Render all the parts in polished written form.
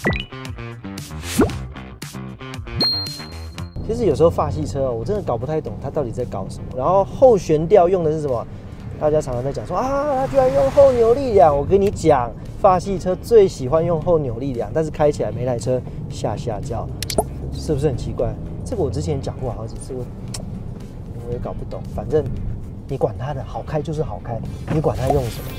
其实有时候法系车我真的搞不太懂它到底在搞什么。然后后悬吊用的是什么？大家常常在讲说啊，它居然用后扭力梁。我跟你讲，法系车最喜欢用后扭力梁，但是开起来每台车下叫，是不是很奇怪？这个我之前讲过好几次，我也搞不懂。反正你管它的，好开就是好开，你管它用什么。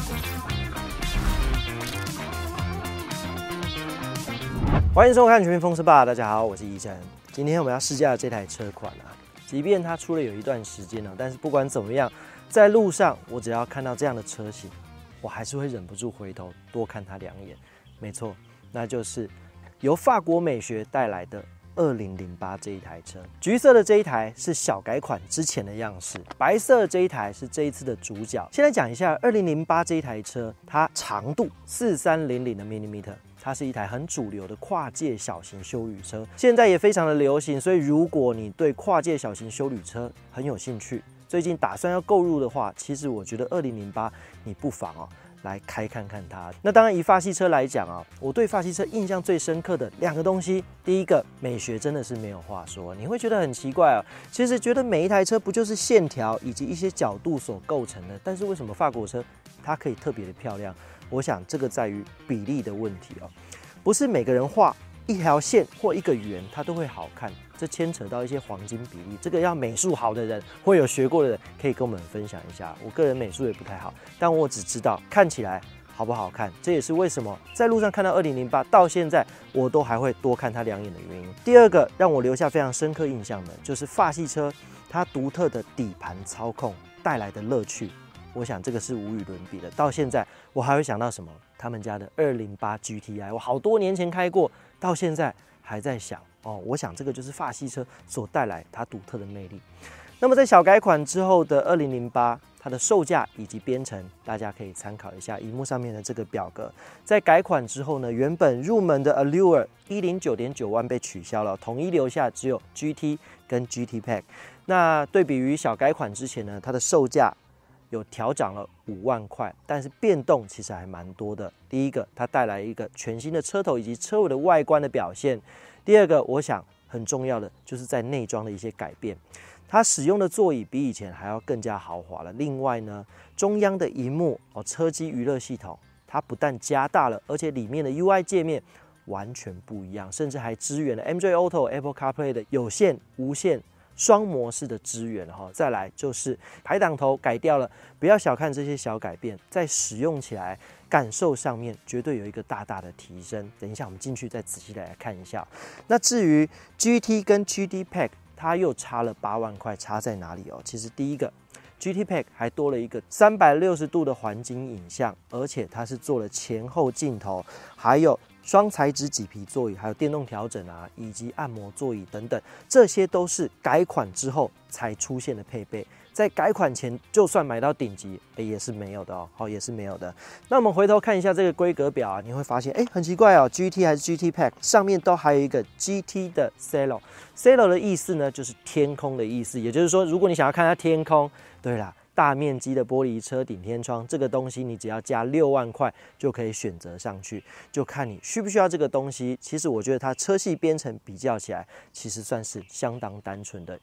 欢迎收看《全民风车吧》，大家好，我是宜晨。今天我们要试驾的这台车款啊，即便它出了有一段时间了，但是不管怎么样，在路上我只要看到这样的车型，我还是会忍不住回头多看它两眼。没错，那就是由法国美学带来的2008这一台车。橘色的这一台是小改款之前的样式，白色的这一台是这一次的主角。先来讲一下2008这一台车，它长度4300的 mm。它是一台很主流的跨界小型休旅车，现在也非常的流行，所以如果你对跨界小型休旅车很有兴趣，最近打算要购入的话，其实我觉得2008你不妨来开看看它。那当然以法系车来讲我对法系车印象最深刻的两个东西，第一个美学真的是没有话说，你会觉得很奇怪其实觉得每一台车不就是线条以及一些角度所构成的，但是为什么法国车它可以特别的漂亮？我想这个在于比例的问题不是每个人画一条线或一个圆它都会好看，这牵扯到一些黄金比例，这个要美术好的人或有学过的人可以跟我们分享一下。我个人美术也不太好，但我只知道看起来好不好看，这也是为什么在路上看到2008到现在我都还会多看它两眼的原因。第二个让我留下非常深刻印象的就是法系车它独特的底盘操控带来的乐趣，我想这个是无与伦比的。到现在我还会想到什么？他们家的208 GTI， 我好多年前开过，到现在还在想我想这个就是法系车所带来它独特的魅力。那么在小改款之后的2008，它的售价以及编程，大家可以参考一下荧幕上面的这个表格。在改款之后呢，原本入门的 Allure 109.9万被取消了，统一留下只有 GT 跟 GT Pack。那对比于小改款之前呢，它的售价有调涨了5万块，但是变动其实还蛮多的。第一个，它带来一个全新的车头以及车尾的外观的表现。第二个，我想很重要的就是在内装的一些改变，它使用的座椅比以前还要更加豪华了。另外呢，中央的萤幕车机娱乐系统，它不但加大了，而且里面的 UI 界面完全不一样，甚至还支援了 MJ Auto、Apple CarPlay 的有线、无线双模式的支援再来就是排挡头改掉了，不要小看这些小改变，在使用起来感受上面绝对有一个大大的提升。等一下我们进去再仔细来看一下。那至于 GT 跟 GT Pack， 它又差了8万块，差在哪里其实第一个 GT Pack 还多了一个360度的环景影像，而且它是做了前后镜头，还有双材质麂皮座椅，还有电动调整以及按摩座椅等等，这些都是改款之后才出现的配备。在改款前，就算买到顶级，也是没有的也是没有的。那我们回头看一下这个规格表你会发现，很奇怪GT 还是 GT Pack 上面都还有一个 GT 的 Cielo 的意思呢，就是天空的意思。也就是说，如果你想要看它天空，对啦，大面积的玻璃车顶天窗这个东西，你只要加6万块就可以选择上去，就看你需不需要这个东西。其实我觉得它车系编程比较起来，其实算是相当单纯的。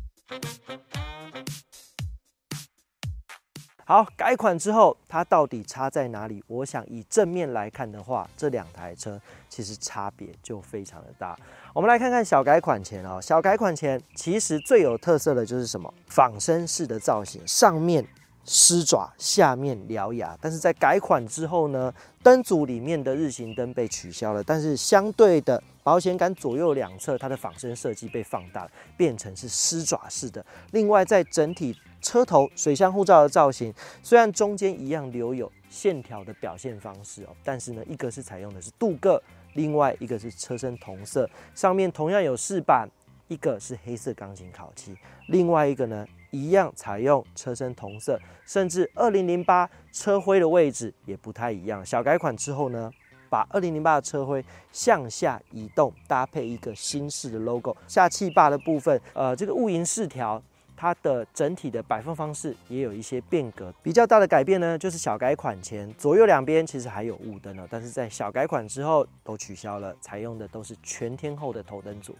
好，改款之后它到底差在哪里？我想以正面来看的话，这两台车其实差别就非常的大。我们来看看小改款前小改款前其实最有特色的就是什么？仿生式的造型，上面狮爪，下面獠牙。但是在改款之后呢，灯组里面的日行灯被取消了，但是相对的保险杆左右两侧它的仿生设计被放大了，变成是狮爪式的。另外在整体车头水箱护罩的造型，虽然中间一样留有线条的表现方式但是呢，一个是采用的是镀铬，另外一个是车身同色，上面同样有饰板，一个是黑色钢琴烤漆，另外一个呢一样采用车身同色，甚至2008车徽的位置也不太一样。小改款之后呢，把2008的车徽向下移动，搭配一个新式的 logo， 下气坝的部分，这个雾银饰条它的整体的摆放方式也有一些变革。比较大的改变呢，就是小改款前左右两边其实还有雾灯哦，但是在小改款之后都取消了，采用的都是全天候的头灯组。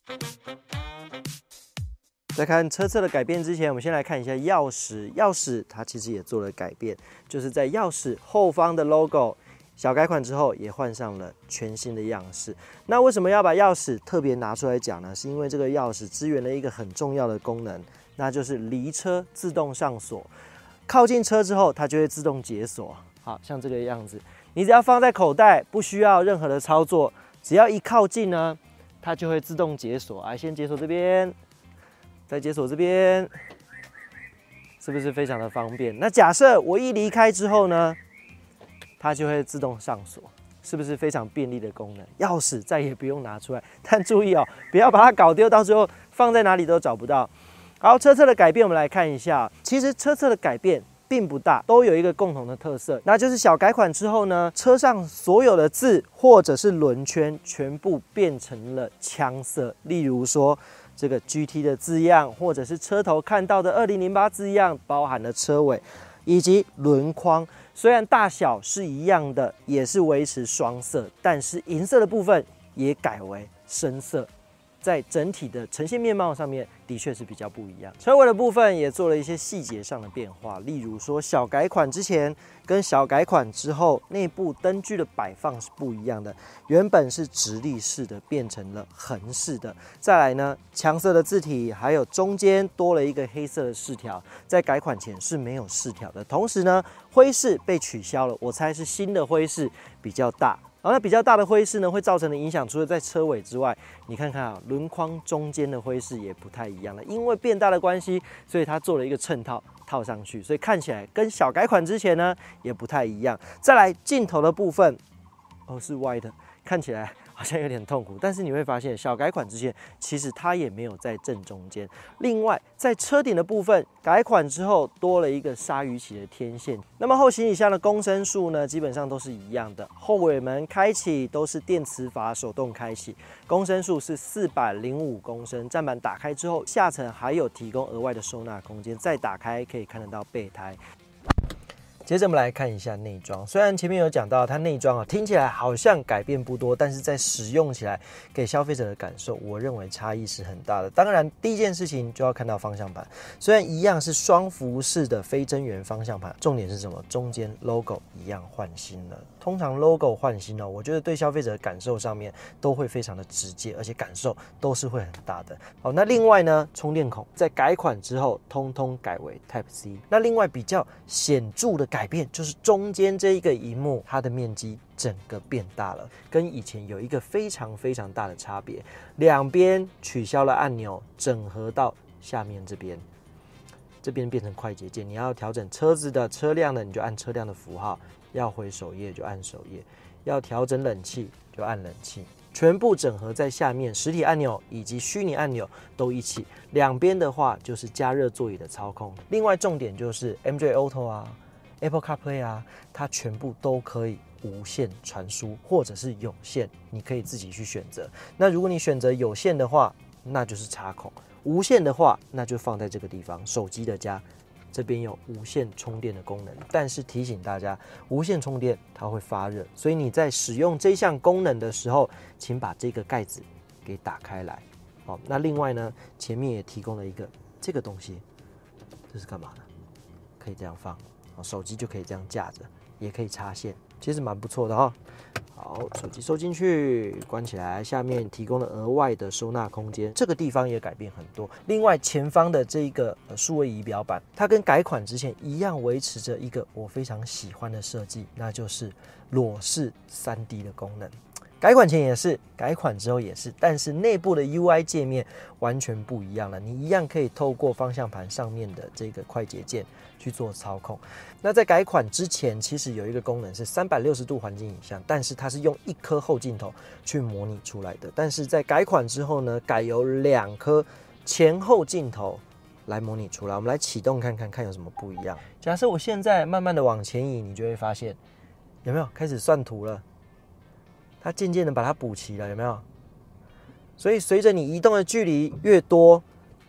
在看车侧的改变之前，我们先来看一下钥匙。钥匙它其实也做了改变，就是在钥匙后方的 logo 小改款之后，也换上了全新的样式。那为什么要把钥匙特别拿出来讲呢？是因为这个钥匙支援了一个很重要的功能，那就是离车自动上锁。靠近车之后，它就会自动解锁。好像这个样子，你只要放在口袋，不需要任何的操作，只要一靠近呢，它就会自动解锁。来，先解锁这边。再解锁这边，是不是非常的方便？那假设我一离开之后呢，它就会自动上锁，是不是非常便利的功能？钥匙再也不用拿出来，但注意哦，不要把它搞丢，到最后放在哪里都找不到。好，车侧的改变我们来看一下，其实车侧的改变并不大，都有一个共同的特色，那就是小改款之后呢，车上所有的字或者是轮圈全部变成了枪色，例如说这个 GT 的字样，或者是车头看到的2008字样，包含了车尾以及轮框。虽然大小是一样的，也是维持双色，但是银色的部分也改为深色。在整体的呈现面貌上面，的确是比较不一样。车尾的部分也做了一些细节上的变化，例如说小改款之前跟小改款之后，内部灯具的摆放是不一样的，原本是直立式的，变成了横式的。再来呢，枪色的字体，还有中间多了一个黑色的饰条，在改款前是没有饰条的。同时呢，徽饰被取消了，我猜是新的徽饰比较大。然后那比较大的徽饰呢，会造成的影响，除了在车尾之外，你看看啊，轮框中间的徽饰也不太一样了。因为变大的关系，所以它做了一个衬套套上去，所以看起来跟小改款之前呢也不太一样。再来镜头的部分，哦是歪的，看起来好像有点痛苦，但是你会发现小改款之前其实它也没有在正中间。另外在车顶的部分，改款之后多了一个鲨鱼鳍的天线。那么后行李箱的公升数呢，基本上都是一样的，后尾门开启都是电磁阀手动开启，公升数是405公升。站板打开之后，下层还有提供额外的收纳空间，再打开可以看得到备胎。接着我们来看一下内装，虽然前面有讲到它内装听起来好像改变不多，但是在使用起来给消费者的感受，我认为差异是很大的。当然第一件事情就要看到方向盘，虽然一样是双幅式的非真圆方向盘，重点是什么？中间 logo 一样换新了。通常 logo 换新我觉得对消费者的感受上面都会非常的直接，而且感受都是会很大的。好，那另外呢，充电孔在改款之后通通改为 Type C。那另外比较显著的改变就是中间这一个萤幕，它的面积整个变大了，跟以前有一个非常非常大的差别。两边取消了按钮，整合到下面这边，这边变成快捷键。你要调整车子的车辆的，你就按车辆的符号；要回首页就按首页；要调整冷气就按冷气。全部整合在下面，实体按钮以及虚拟按钮都一起。两边的话就是加热座椅的操控。另外重点就是 MJ Auto 啊、Apple CarPlay 啊，它全部都可以无线传输，或者是有线，你可以自己去选择。那如果你选择有线的话，那就是插孔；无线的话，那就放在这个地方，手机的家。这边有无线充电的功能，但是提醒大家，无线充电它会发热，所以你在使用这项功能的时候，请把这个盖子给打开来。好，那另外呢，前面也提供了一个这个东西，这是干嘛的？可以这样放，手机就可以这样架着，也可以插线，其实蛮不错的哈。好，手机收进去，关起来，下面提供了额外的收纳空间，这个地方也改变很多。另外，前方的这个数位仪表板，它跟改款之前一样，维持着一个我非常喜欢的设计，那就是裸视 3D 的功能。改款前也是，改款之后也是，但是内部的 UI 界面完全不一样了。你一样可以透过方向盘上面的这个快捷键去做操控。那在改款之前，其实有一个功能是360度环境影像，但是它是用1颗后镜头去模拟出来的。但是在改款之后呢，改由2颗前后镜头来模拟出来。我们来启动看看，看有什么不一样。假设我现在慢慢的往前移，你就会发现有没有开始算图了？它渐渐的把它补齐了，有没有？所以随着你移动的距离越多，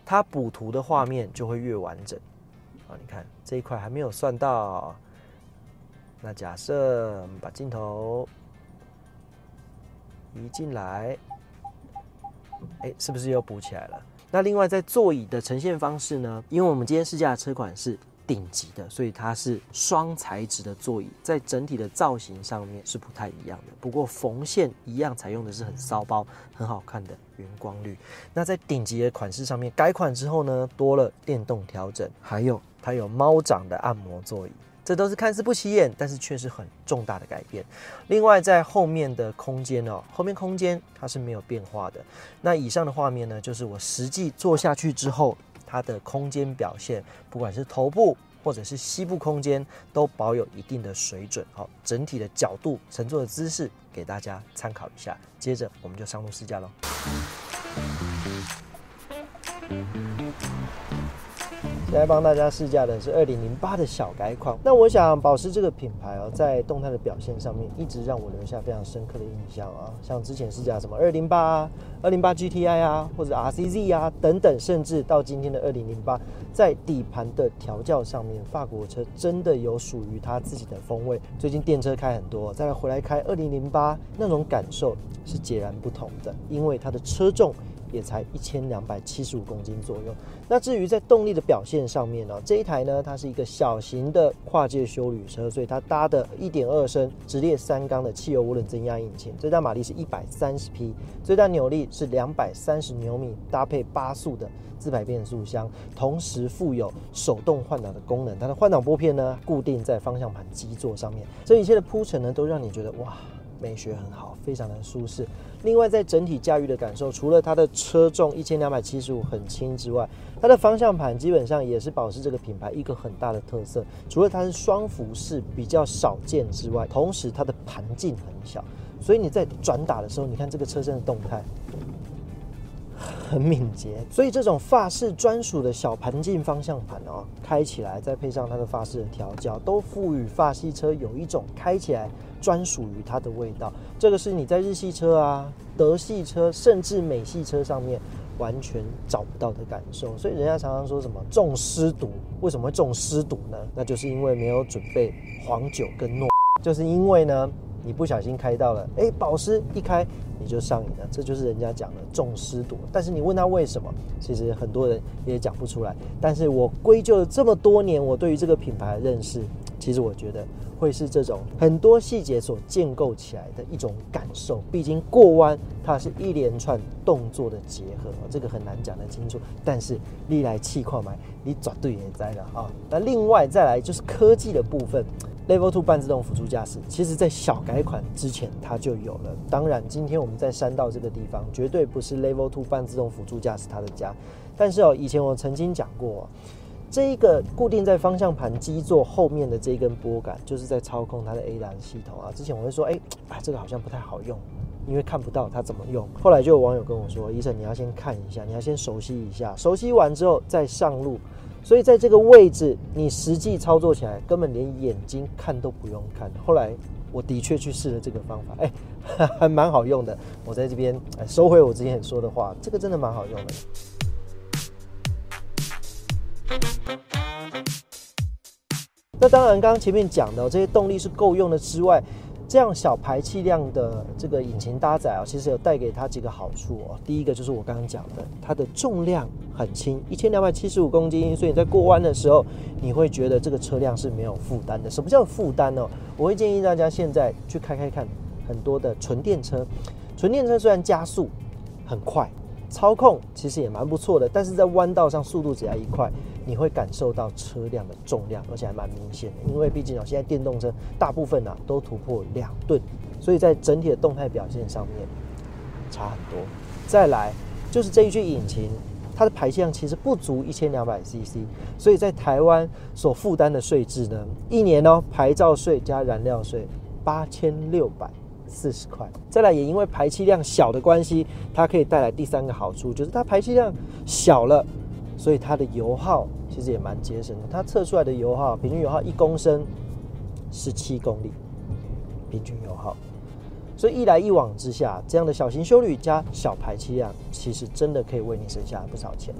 它补图的画面就会越完整。你看这一块还没有算到，那假设我们把镜头移进来，是不是又补起来了？那另外在座椅的呈现方式呢？因为我们今天试驾的车款是顶级的，所以它是双材质的座椅，在整体的造型上面是不太一样的。不过缝线一样采用的是很骚包、很好看的原光绿。那在顶级的款式上面，改款之后呢，多了电动调整，还有它有猫掌的按摩座椅。这都是看似不起眼，但是却是很重大的改变。另外，在后面的空间后面空间它是没有变化的。那以上的画面呢，就是我实际坐下去之后，它的空间表现，不管是头部或者是膝部空间，都保有一定的水准。整体的角度、乘坐的姿势，给大家参考一下。接着我们就上路试驾咯。现在帮大家试驾的是2008的小改款。那我想保时这个品牌在动态的表现上面一直让我留下非常深刻的印象像之前试驾什么208、208 GTI 或者 RCZ 等等，甚至到今天的2008，在底盘的调教上面，法国车真的有属于它自己的风味。最近电车开很多，再来回来开2008，那种感受是截然不同的，因为它的车重也才1275公斤左右。那至于在动力的表现上面这一台呢，它是一个小型的跨界休旅车，所以它搭的1.2升直列3缸的汽油涡轮增压引擎，最大马力是130匹，最大扭力是230牛米，搭配8速的自排变速箱，同时附有手动换挡的功能。它的换挡拨片呢，固定在方向盘基座上面。这一切的铺陈呢，都让你觉得哇，美学很好，非常的舒适。另外，在整体驾驭的感受，除了它的车重1275很轻之外，它的方向盘基本上也是保时这个品牌一个很大的特色。除了它是双辐式比较少见之外，同时它的盘径很小，所以你在转打的时候，你看这个车身的动态很敏捷，所以这种法式专属的小盘径方向盘开起来，再配上它的法式的调教，都赋予法系车有一种开起来专属于它的味道。这个是你在日系车德系车甚至美系车上面完全找不到的感受。所以人家常常说什么重湿毒，为什么会重湿毒呢？那就是因为没有准备黄酒跟诺，就是因为呢你不小心开到了，保时一开你就上瘾了，这就是人家讲的重湿毒。但是你问他为什么，其实很多人也讲不出来。但是我归咎了这么多年我对于这个品牌的认识，其实我觉得会是这种很多细节所建构起来的一种感受。毕竟过弯它是一连串动作的结合，这个很难讲得清楚。但是历来气况买，你绝对也在了那另外再来就是科技的部分。Level 2半自动辅助驾驶，其实在小改款之前它就有了。当然，今天我们在山道这个地方，绝对不是 Level 2半自动辅助驾驶它的家。但是以前我曾经讲过这一个固定在方向盘基座后面的这一根拨杆，就是在操控它的 ADAS 系统之前我会说，这个好像不太好用，因为看不到它怎么用。后来就有网友跟我说，医生你要先看一下，你要先熟悉一下，熟悉完之后再上路。所以在这个位置，你实际操作起来根本连眼睛看都不用看。后来我的确去试了这个方法，还蛮好用的。我在这边收回我之前说的话，这个真的蛮好用的。那当然，刚刚前面讲的这些动力是够用的之外，这样小排气量的这个引擎搭载其实有带给它几个好处第一个就是我刚刚讲的，它的重量很轻，1275公斤，所以你在过弯的时候，你会觉得这个车辆是没有负担的。什么叫负担呢？我会建议大家现在去开看很多的纯电车。纯电车虽然加速很快，操控其实也蛮不错的，但是在弯道上速度只要一快，你会感受到车辆的重量，而且还蛮明显的。因为毕竟现在电动车大部分都突破2吨，所以在整体的动态表现上面差很多。再来就是这一具引擎，它的排气量其实不足1200cc， 所以在台湾所负担的税制呢，一年牌照税加燃料税8640块。再来也因为排气量小的关系，它可以带来第三个好处，就是它排气量小了，所以它的油耗其实也蛮节省的。它测出来的油耗，平均油耗1公升17公里，平均油耗。所以一来一往之下，这样的小型休旅加小排气量，其实真的可以为你省下不少钱了。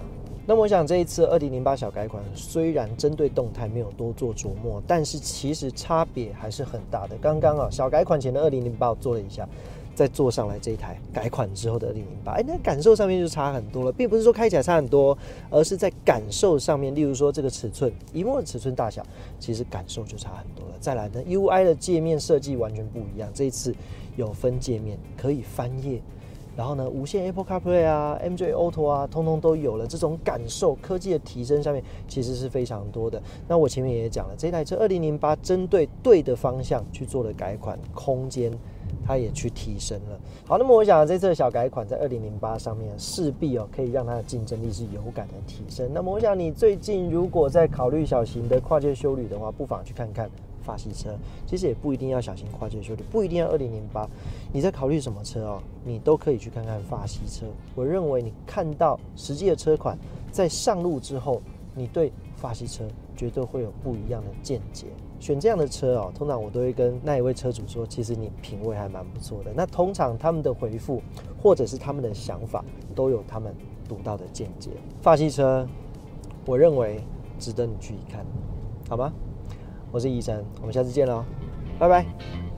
那么我想这一次2008小改款虽然针对动态没有多做琢磨，但是其实差别还是很大的。刚刚啊小改款前的2008我做了一下，再坐上来这一台改款之后的2008，那感受上面就差很多了，并不是说开起来差很多，而是在感受上面，例如说这个尺寸，萤幕的尺寸大小，其实感受就差很多了。再来呢 ，UI 的界面设计完全不一样，这一次有分界面，可以翻页。然后呢，无线 Apple CarPlay 啊 ，MJ Auto 啊，通通都有了。这种感受科技的提升上面其实是非常多的。那我前面也讲了，这台车2008针对对的方向去做了改款，空间它也去提升了。好，那么我想这次的小改款在2008上面势必可以让它的竞争力是有感的提升。那么我想你最近如果在考虑小型的跨界休旅的话，不妨去看看法系车，其实也不一定要小型跨界休旅，不一定要2008。你在考虑什么车你都可以去看看法系车。我认为你看到实际的车款在上路之后，你对法系车绝对会有不一样的见解。选这样的车通常我都会跟那一位车主说，其实你品味还蛮不错的。那通常他们的回复或者是他们的想法都有他们独到的见解。法系车，我认为值得你去一看，好吗？我是医生，我们下次见喽，拜拜。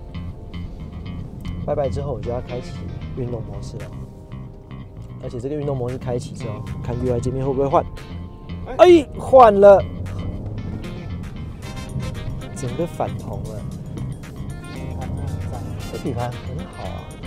拜拜之后我就要开启运动模式了，而且这个运动模式开启之后，看 UI 界面会不会换？换了，整个反红了，这底盘很好啊。